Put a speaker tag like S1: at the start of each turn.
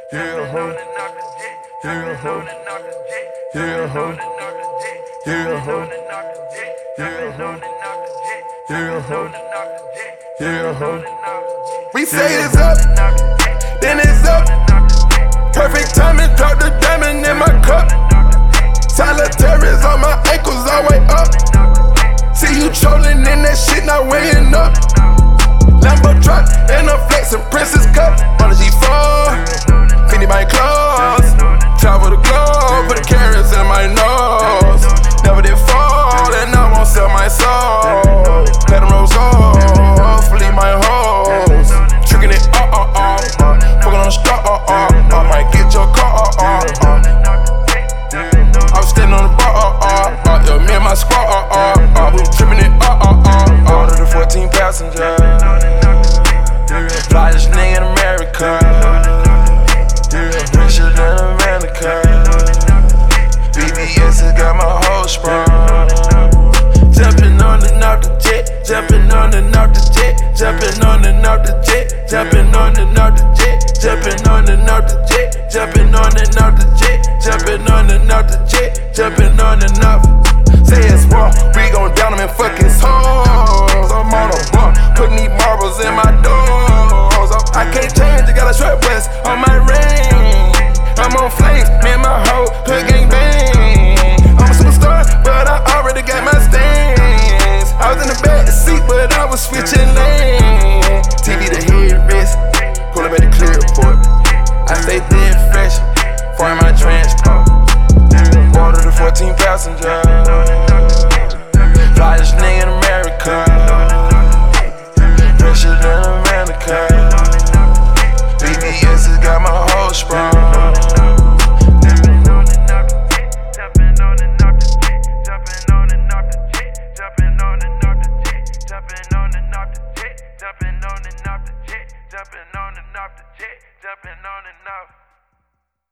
S1: Yeah, ho. Yeah, ho. Yeah, ho. Yeah, ho. Yeah, ho. Yeah, ho. Yeah, ho. We say it's up, then it's up. Perfect timing, drop the diamond in my cup. Solitaires on my ankles, all way up. See you trolling in that shit, not weighing up. Lambo truck and a flexin' Princess cup on the G4. Feed my clothes, travel the globe, put the carrots in my nose. Never did fall, and I won't sell my soul. Let them rose off, leave my hoes. Tricking it, fucking on the straw, might get your car, I was standing on the bar, yo, me and my squad, we was tripping it, all of the 14 passengers. Flyest nigga in America, richer than America. BBS has got my whole sprung. Jumping on and off the jet, jumping on and off the jet, jumping on and off the jet, jumping on and off the jet, jumping on and off the jet, jumping on and off the jet, jumping on and off the jet, jumping on and off. Say it's war, we gon' down them and fuck his hoes. I'm on a bar, putting these marbles in my doors. I can't change, I got a strap west on my ring. I'm on flames, me and my hoe, hood gang bang. I'm a superstar, but I already got my stance. I was in the back seat, but I was switching lanes. TV the headrest, pull up at the clear report. I stay dead fresh, for my transport. Order the 14 passengers. Flyest nigga in America, richer than America. BBS has got my whole sprung. Jumping on and off the jet, jumping on and off the jet, jumping on and off the jet, jumping on and off the jet, jumping on and off the jet, jumping on and off the jet, jumping on and off the jet, jumping on and off.